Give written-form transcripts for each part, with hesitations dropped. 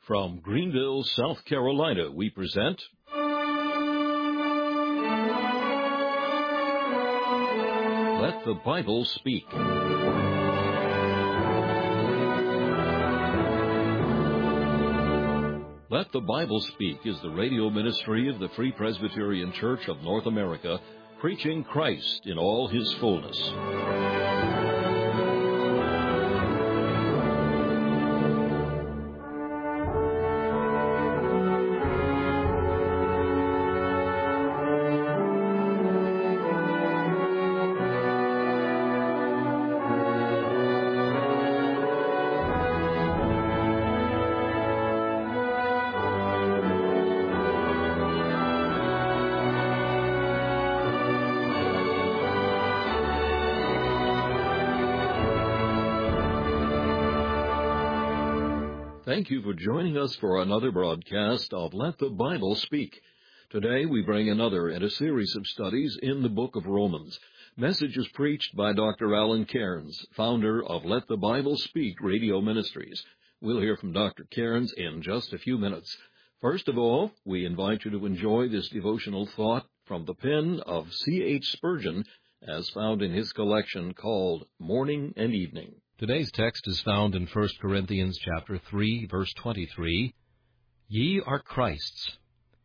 From Greenville, South Carolina, we present Let the Bible Speak. Let the Bible Speak is the radio ministry of the Free Presbyterian Church of North America, preaching Christ in all His fullness. Thank you for joining us for another broadcast of Let the Bible Speak. Today we bring another in a series of studies in the book of Romans. Messages preached by Dr. Alan Cairns, founder of Let the Bible Speak Radio Ministries. We'll hear from Dr. Cairns in just a few minutes. First of all, we invite you to enjoy this devotional thought from the pen of C.H. Spurgeon, as found in his collection called Morning and Evening. Today's text is found in 1 Corinthians chapter 3, verse 23. Ye are Christ's.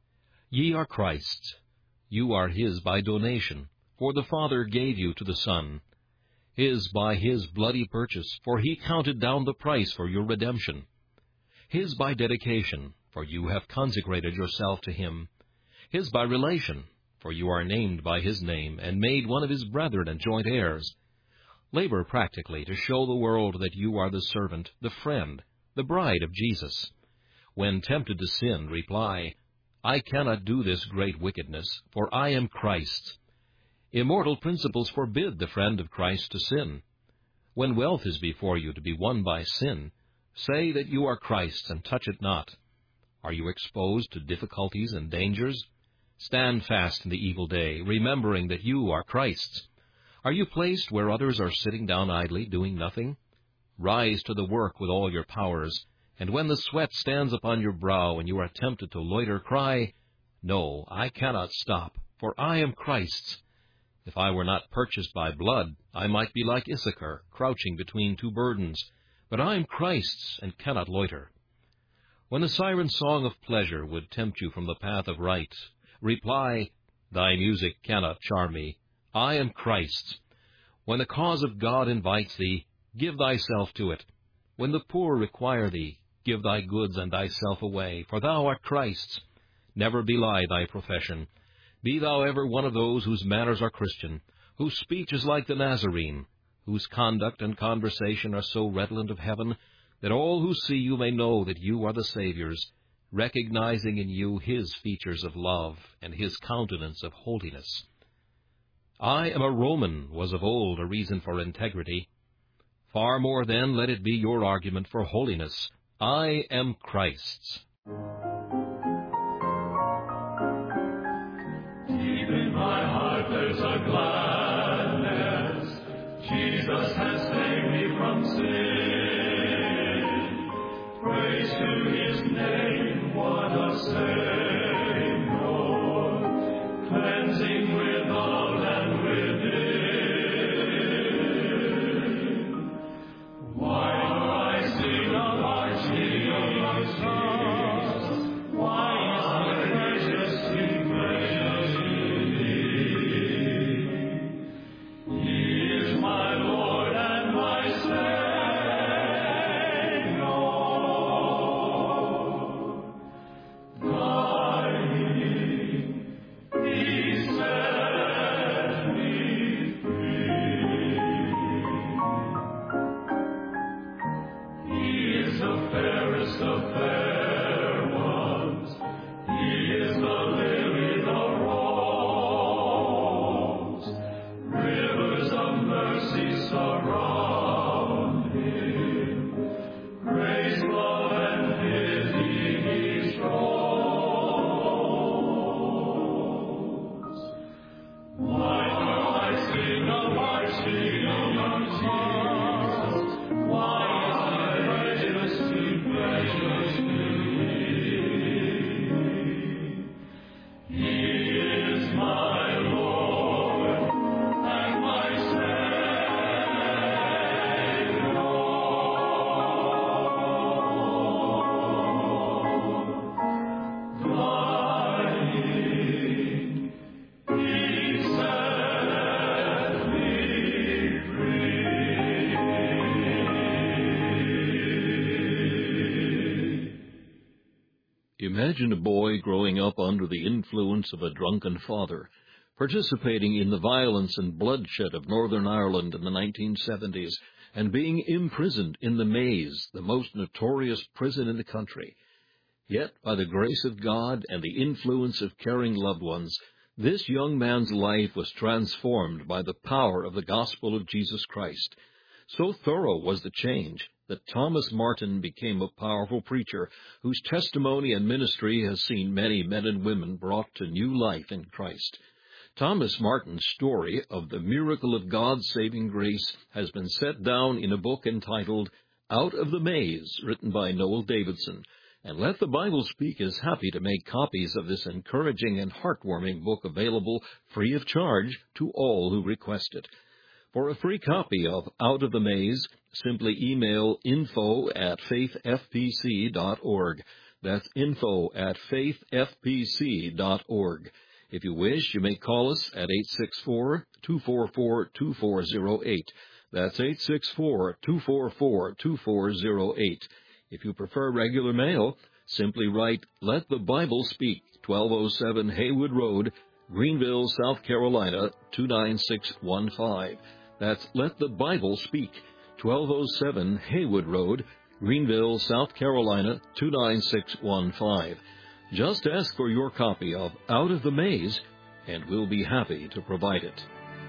Ye are Christ's. You are His by donation, for the Father gave you to the Son. His by His bloody purchase, for He counted down the price for your redemption. His by dedication, for you have consecrated yourself to Him. His by relation, for you are named by His name, and made one of His brethren and joint heirs. Labor practically to show the world that you are the servant, the friend, the bride of Jesus. When tempted to sin, reply, I cannot do this great wickedness, for I am Christ's. Immortal principles forbid the friend of Christ to sin. When wealth is before you to be won by sin, say that you are Christ's and touch it not. Are you exposed to difficulties and dangers? Stand fast in the evil day, remembering that you are Christ's. Are you placed where others are sitting down idly, doing nothing? Rise to the work with all your powers, and when the sweat stands upon your brow and you are tempted to loiter, cry, No, I cannot stop, for I am Christ's. If I were not purchased by blood, I might be like Issachar, crouching between two burdens, but I am Christ's and cannot loiter. When the siren song of pleasure would tempt you from the path of right, reply, Thy music cannot charm me. I am Christ's. When the cause of God invites thee, give thyself to it. When the poor require thee, give thy goods and thyself away, for thou art Christ's. Never belie thy profession. Be thou ever one of those whose manners are Christian, whose speech is like the Nazarene, whose conduct and conversation are so redolent of heaven, that all who see you may know that you are the Saviour's, recognizing in you His features of love and His countenance of holiness. I am a Roman was of old a reason for integrity. Far more then let it be your argument for holiness. I am Christ's. Deep in my heart there's a gladness. Jesus has saved me from sin. Praise to His name, what a Savior, cleansing with all. Lord Imagine a boy growing up under the influence of a drunken father, participating in the violence and bloodshed of Northern Ireland in the 1970s, and being imprisoned in the Maze, the most notorious prison in the country. Yet, by the grace of God and the influence of caring loved ones, this young man's life was transformed by the power of the gospel of Jesus Christ. So thorough was the change that Thomas Martin became a powerful preacher whose testimony and ministry has seen many men and women brought to new life in Christ. Thomas Martin's story of the miracle of God's saving grace has been set down in a book entitled Out of the Maze, written by Noel Davidson, and Let the Bible Speak is happy to make copies of this encouraging and heartwarming book available free of charge to all who request it. For a free copy of Out of the Maze, simply email info@faithfpc.org. That's info@faithfpc.org. If you wish, you may call us at 864-244-2408. That's 864-244-2408. If you prefer regular mail, simply write Let the Bible Speak, 1207 Haywood Road, Greenville, South Carolina, 29615. That's Let the Bible Speak, 1207 Haywood Road, Greenville, South Carolina, 29615. Just ask for your copy of Out of the Maze, and we'll be happy to provide it.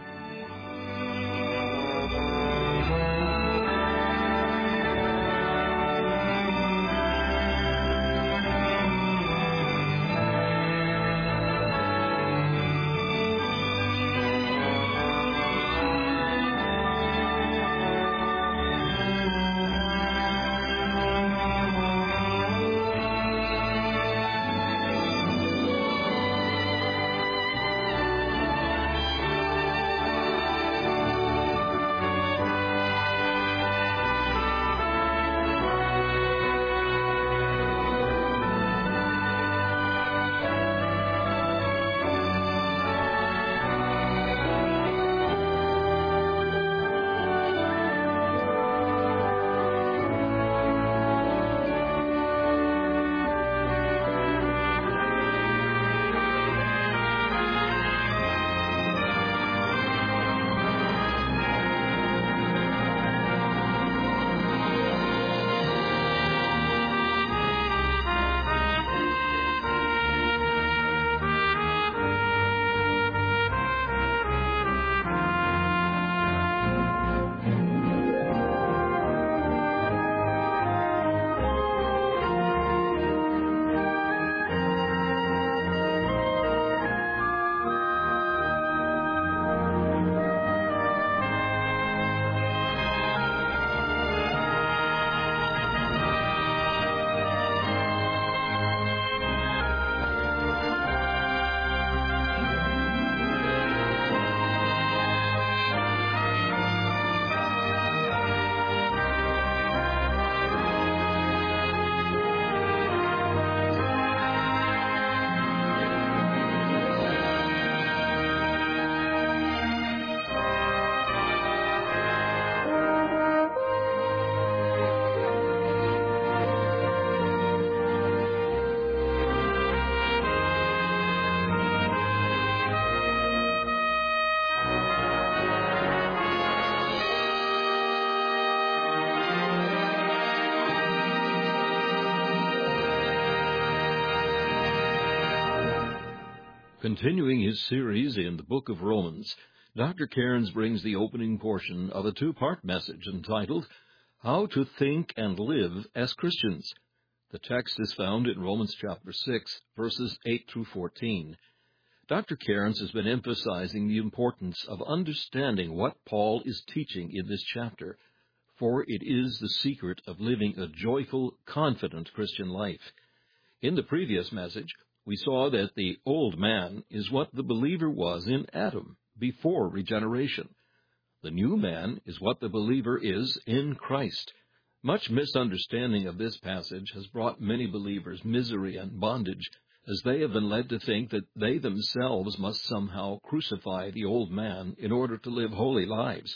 Continuing his series in the book of Romans, Dr. Cairns brings the opening portion of a two-part message entitled, How to Think and Live as Christians. The text is found in Romans chapter 6, verses 8 through 14. Dr. Cairns has been emphasizing the importance of understanding what Paul is teaching in this chapter, for it is the secret of living a joyful, confident Christian life. In the previous message, we saw that the old man is what the believer was in Adam before regeneration. The new man is what the believer is in Christ. Much misunderstanding of this passage has brought many believers misery and bondage, as they have been led to think that they themselves must somehow crucify the old man in order to live holy lives.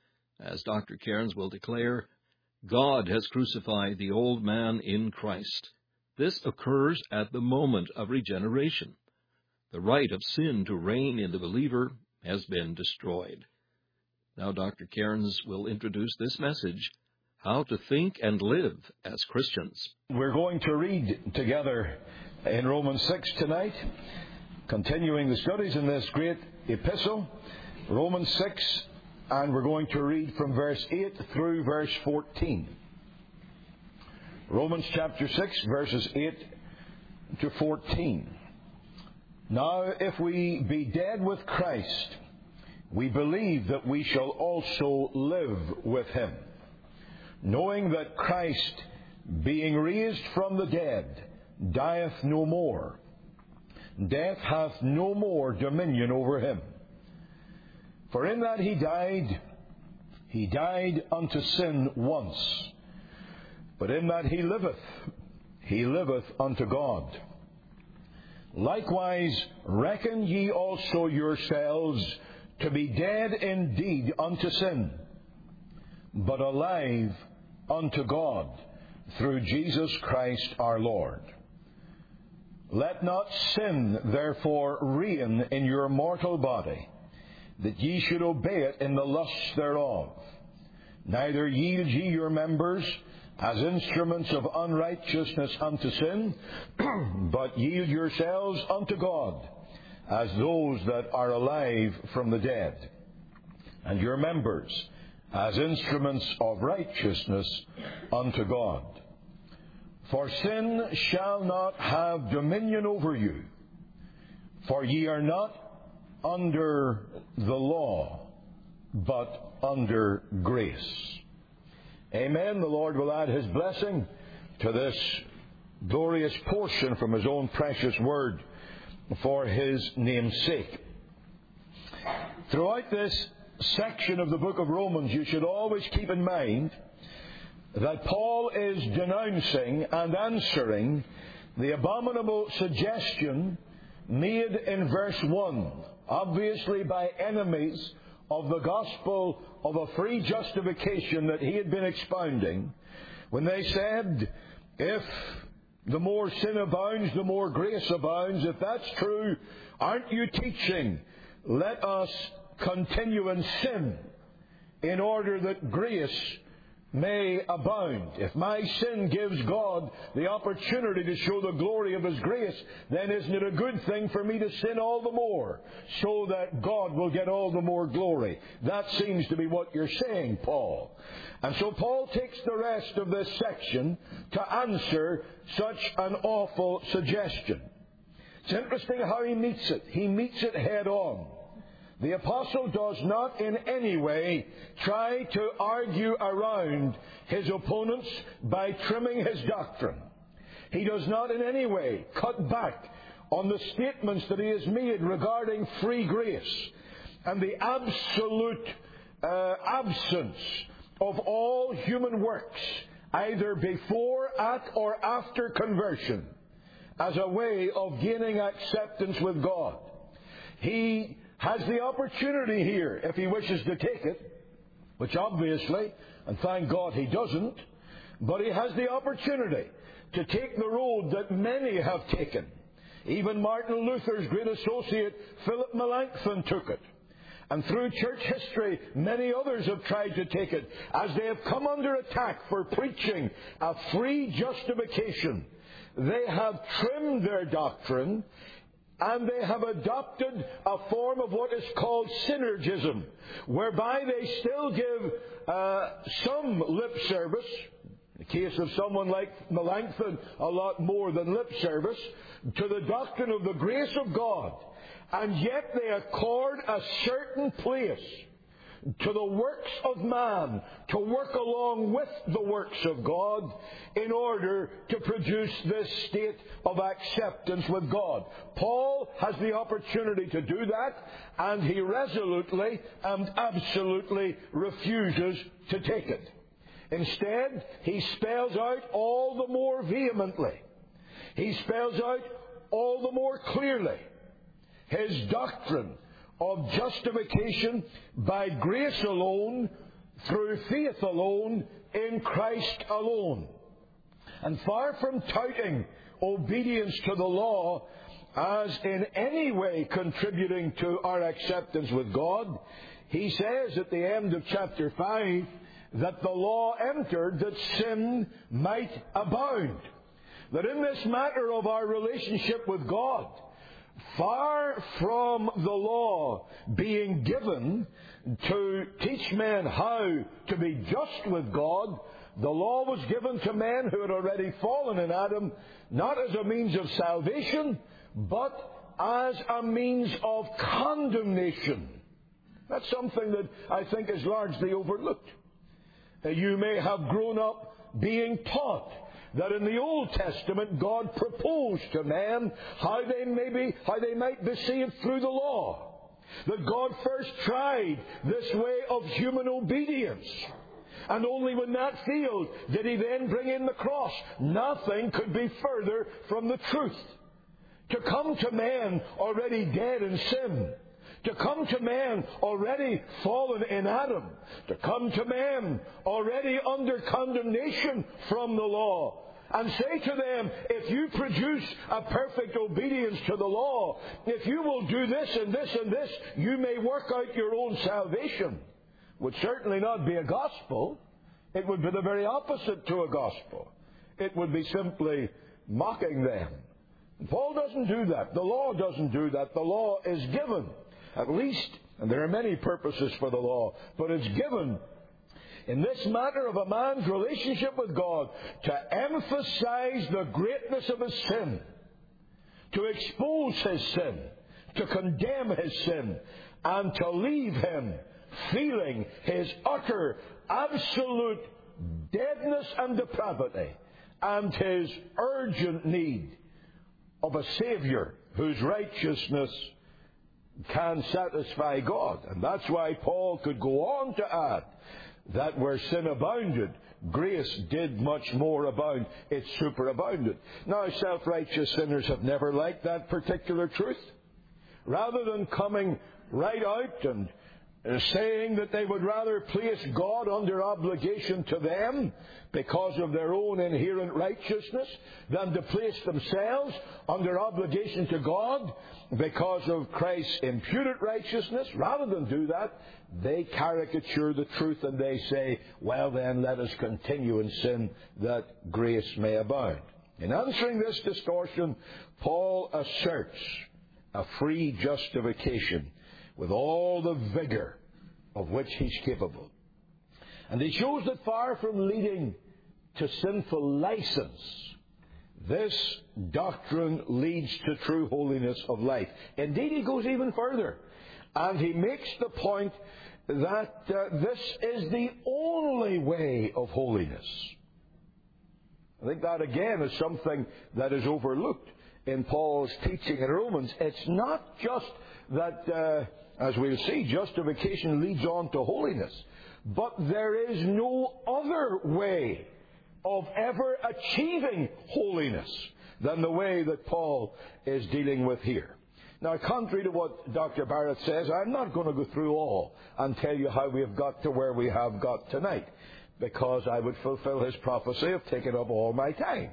As Dr. Cairns will declare, God has crucified the old man in Christ. This occurs at the moment of regeneration. The right of sin to reign in the believer has been destroyed. Now Dr. Cairns will introduce this message, How to Think and Live as Christians. We're going to read together in Romans 6 tonight, continuing the studies in this great epistle, Romans 6, and we're going to read from verse 8 through verse 14. Romans chapter 6, verses 8 to 14. Now, if we be dead with Christ, we believe that we shall also live with him, knowing that Christ, being raised from the dead, dieth no more. Death hath no more dominion over him. For in that he died unto sin once. But in that he liveth unto God. Likewise, reckon ye also yourselves to be dead indeed unto sin, but alive unto God through Jesus Christ our Lord. Let not sin therefore reign in your mortal body, that ye should obey it in the lusts thereof. Neither yield ye your members as instruments of unrighteousness unto sin, but yield yourselves unto God, as those that are alive from the dead, and your members as instruments of righteousness unto God. For sin shall not have dominion over you, for ye are not under the law, but under grace. Amen. The Lord will add his blessing to this glorious portion from his own precious word for his name's sake. Throughout this section of the book of Romans, you should always keep in mind that Paul is denouncing and answering the abominable suggestion made in verse 1, obviously by enemies of the gospel of a free justification that he had been expounding, when they said, if the more sin abounds, the more grace abounds. If that's true, aren't you teaching, let us continue in sin in order that grace may abound? If my sin gives God the opportunity to show the glory of his grace, then isn't it a good thing for me to sin all the more, so that God will get all the more glory? That seems to be what you're saying, Paul. And so Paul takes the rest of this section to answer such an awful suggestion. It's interesting how he meets it. He meets it head on. The apostle does not in any way try to argue around his opponents by trimming his doctrine. He does not in any way cut back on the statements that he has made regarding free grace and the absolute absence of all human works, either before, at, or after conversion, as a way of gaining acceptance with God. He has the opportunity here, if he wishes to take it, which obviously, and thank God he doesn't, but he has the opportunity to take the road that many have taken. Even Martin Luther's great associate, Philip Melanchthon, took it. And through church history, many others have tried to take it, as they have come under attack for preaching a free justification. They have trimmed their doctrine, and they have adopted a form of what is called synergism, whereby they still give some lip service, in the case of someone like Melanchthon, a lot more than lip service, to the doctrine of the grace of God, and yet they accord a certain place to the works of man, to work along with the works of God in order to produce this state of acceptance with God. Paul has the opportunity to do that, and he resolutely and absolutely refuses to take it. Instead, he spells out all the more vehemently, he spells out all the more clearly his doctrine of justification by grace alone, through faith alone, in Christ alone. And far from touting obedience to the law as in any way contributing to our acceptance with God, he says at the end of chapter 5 that the law entered that sin might abound. That in this matter of our relationship with God, far from the law being given to teach men how to be just with God, the law was given to men who had already fallen in Adam, not as a means of salvation, but as a means of condemnation. That's something that I think is largely overlooked. You may have grown up being taught that in the Old Testament God proposed to man how they might be saved through the law. That God first tried this way of human obedience. And only when that failed did he then bring in the cross. Nothing could be further from the truth. To come to man already dead in sin, to come to man already fallen in Adam, to come to man already under condemnation from the law, and say to them, if you produce a perfect obedience to the law, if you will do this and this and this, you may work out your own salvation, would certainly not be a gospel. It would be the very opposite to a gospel. It would be simply mocking them. Paul doesn't do that. The law doesn't do that. The law is given, at least, and there are many purposes for the law, but it's given in this matter of a man's relationship with God to emphasize the greatness of his sin, to expose his sin, to condemn his sin, and to leave him feeling his utter, absolute deadness and depravity, and his urgent need of a Savior whose righteousness can satisfy God. And that's why Paul could go on to add that where sin abounded, grace did much more abound. It superabounded. Now, self-righteous sinners have never liked that particular truth. Rather than coming right out and saying that they would rather place God under obligation to them because of their own inherent righteousness than to place themselves under obligation to God because of Christ's imputed righteousness, rather than do that, they caricature the truth and they say, well then, let us continue in sin that grace may abound. In answering this distortion, Paul asserts a free justification with all the vigor of which he's capable. And he shows that far from leading to sinful license, this doctrine leads to true holiness of life. Indeed, he goes even further, and he makes the point that this is the only way of holiness. I think that again is something that is overlooked in Paul's teaching in Romans. It's not just that, as we'll see, justification leads on to holiness, but there is no other way of ever achieving holiness than the way that Paul is dealing with here. Now, contrary to what Dr. Barrett says, I'm not going to go through all and tell you how we have got to where we have got tonight, because I would fulfill his prophecy of taking up all my time.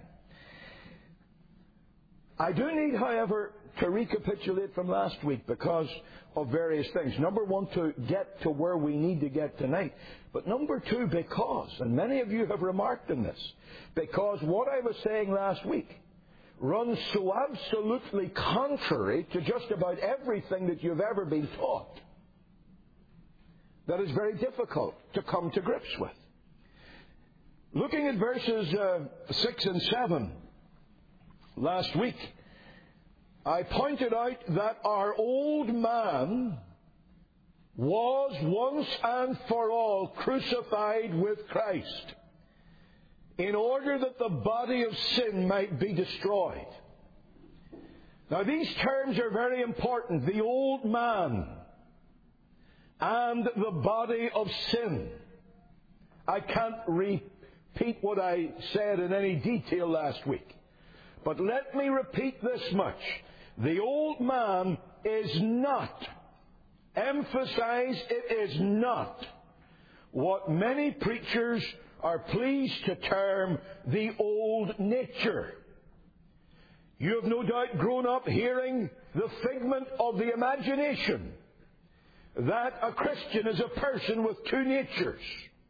I do need, however, to recapitulate from last week because of various things. Number one, to get to where we need to get tonight. But number two, because, and many of you have remarked on this, because what I was saying last week runs so absolutely contrary to just about everything that you've ever been taught that it's very difficult to come to grips with. Looking at verses 6 and 7 last week, I pointed out that our old man was once and for all crucified with Christ in order that the body of sin might be destroyed. Now, these terms are very important. The old man and the body of sin. I can't repeat what I said in any detail last week, but let me repeat this much. The old man is not, emphasize it is not, what many preachers are pleased to term the old nature. You have no doubt grown up hearing the figment of the imagination that a Christian is a person with two natures.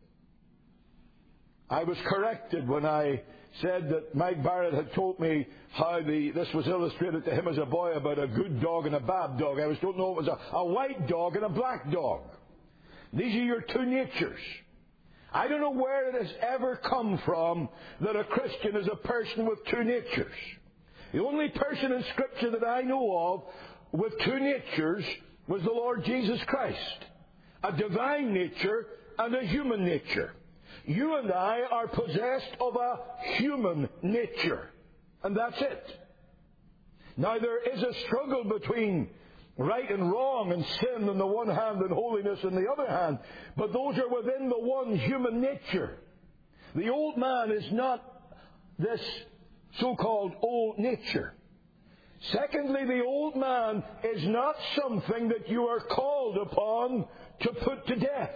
I was corrected when I said that Mike Barrett had told me how this was illustrated to him as a boy about a good dog and a bad dog. I was told no, it was a white dog and a black dog. These are your two natures. I don't know where it has ever come from that a Christian is a person with two natures. The only person in Scripture that I know of with two natures was the Lord Jesus Christ. A divine nature and a human nature. You and I are possessed of a human nature. And that's it. Now there is a struggle between right and wrong and sin on the one hand and holiness on the other hand. But those are within the one human nature. The old man is not this so-called old nature. Secondly, the old man is not something that you are called upon to put to death.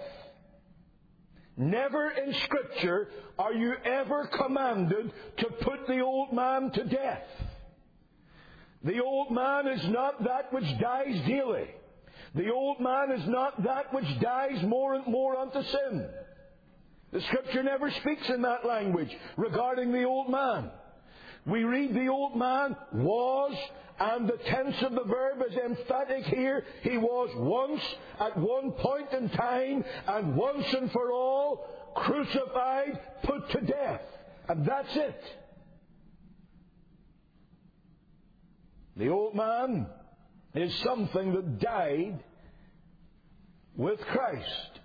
Never in Scripture are you ever commanded to put the old man to death. The old man is not that which dies daily. The old man is not that which dies more and more unto sin. The Scripture never speaks in that language regarding the old man. We read the old man was, and the tense of the verb is emphatic here. He was once, at one point in time, and once and for all, crucified, put to death. And that's it. The old man is something that died with Christ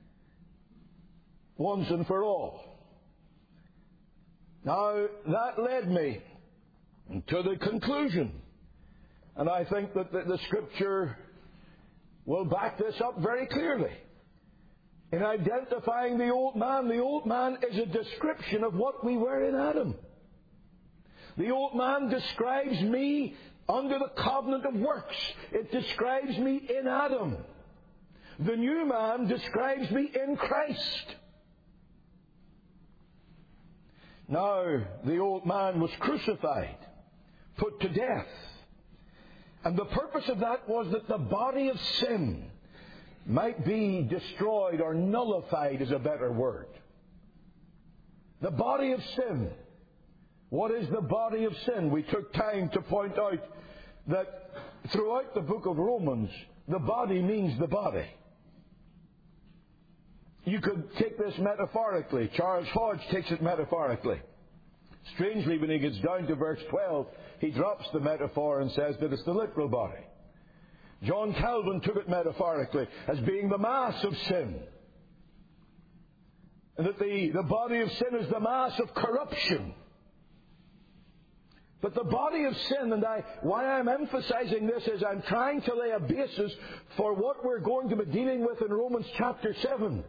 once and for all. Now, that led me to the conclusion, and I think that the Scripture will back this up very clearly. In identifying the old man is a description of what we were in Adam. The old man describes me under the covenant of works. It describes me in Adam. The new man describes me in Christ. Now, the old man was crucified, put to death. And the purpose of that was that the body of sin might be destroyed, or nullified is a better word. The body of sin. What is the body of sin? We took time to point out that throughout the book of Romans, the body means the body. You could take this metaphorically. Charles Hodge takes it metaphorically. Strangely, when he gets down to verse 12, he drops the metaphor and says that it's the literal body. John Calvin took it metaphorically as being the mass of sin. And that the body of sin is the mass of corruption. But the body of sin, and why I'm emphasizing this is I'm trying to lay a basis for what we're going to be dealing with in Romans chapter 7.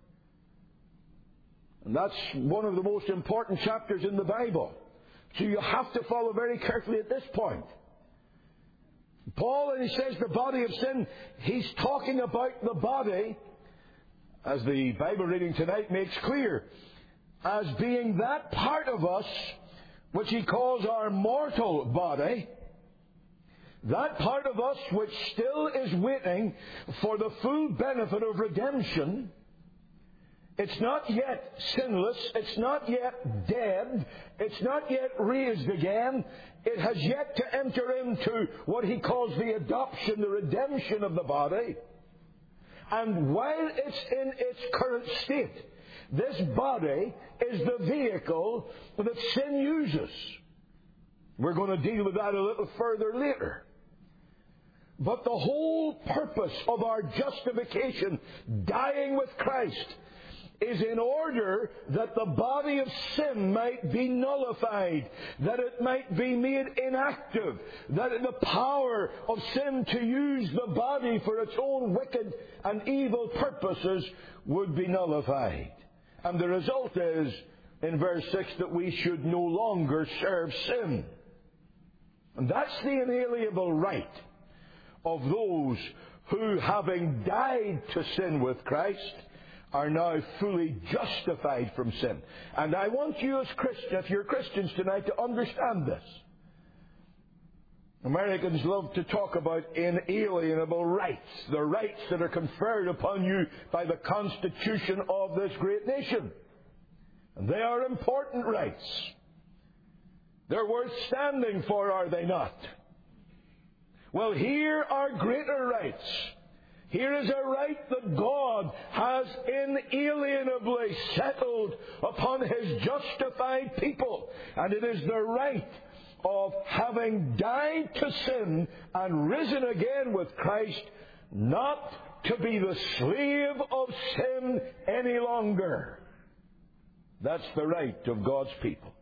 And that's one of the most important chapters in the Bible. So you have to follow very carefully at this point. Paul, when he says the body of sin, he's talking about the body, as the Bible reading tonight makes clear, as being that part of us which he calls our mortal body, that part of us which still is waiting for the full benefit of redemption. It's not yet sinless. It's not yet dead. It's not yet raised again. It has yet to enter into what he calls the adoption, the redemption of the body. And while it's in its current state, this body is the vehicle that sin uses. We're going to deal with that a little further later. But the whole purpose of our justification, dying with Christ, is in order that the body of sin might be nullified, that it might be made inactive, that the power of sin to use the body for its own wicked and evil purposes would be nullified. And the result is, in verse 6, that we should no longer serve sin. And that's the inalienable right of those who, having died to sin with Christ, are now fully justified from sin. And I want you as Christians, if you're Christians tonight, to understand this. Americans love to talk about inalienable rights, the rights that are conferred upon you by the Constitution of this great nation. And they are important rights. They're worth standing for, are they not? Well, here are greater rights. Here is a right that God has inalienably settled upon His justified people. And it is the right of having died to sin and risen again with Christ, not to be the slave of sin any longer. That's the right of God's people.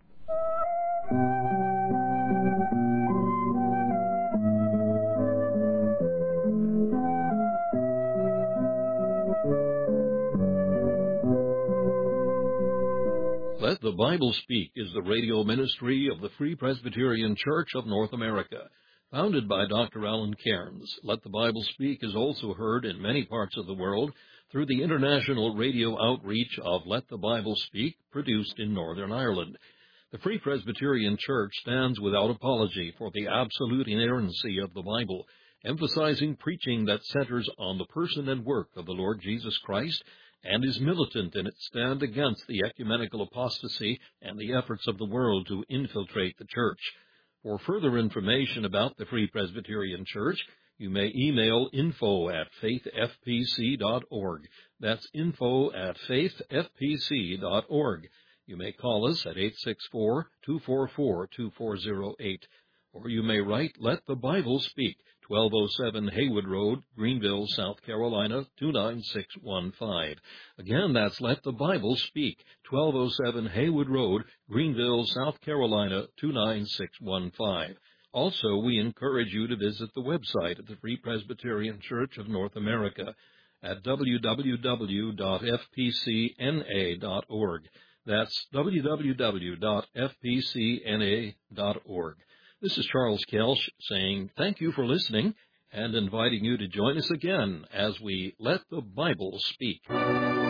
Let the Bible Speak is the radio ministry of the Free Presbyterian Church of North America. Founded by Dr. Alan Cairns, Let the Bible Speak is also heard in many parts of the world through the international radio outreach of Let the Bible Speak, produced in Northern Ireland. The Free Presbyterian Church stands without apology for the absolute inerrancy of the Bible, emphasizing preaching that centers on the person and work of the Lord Jesus Christ, and is militant in its stand against the ecumenical apostasy and the efforts of the world to infiltrate the church. For further information about the Free Presbyterian Church, you may email info@faithfpc.org. That's info@faithfpc.org. You may call us at 864-244-2408. Or you may write, Let the Bible Speak, 1207 Haywood Road, Greenville, South Carolina, 29615. Again, that's Let the Bible Speak, 1207 Haywood Road, Greenville, South Carolina, 29615. Also, we encourage you to visit the website of the Free Presbyterian Church of North America at www.fpcna.org. That's www.fpcna.org. This is Charles Kelsch saying thank you for listening and inviting you to join us again as we Let the Bible Speak.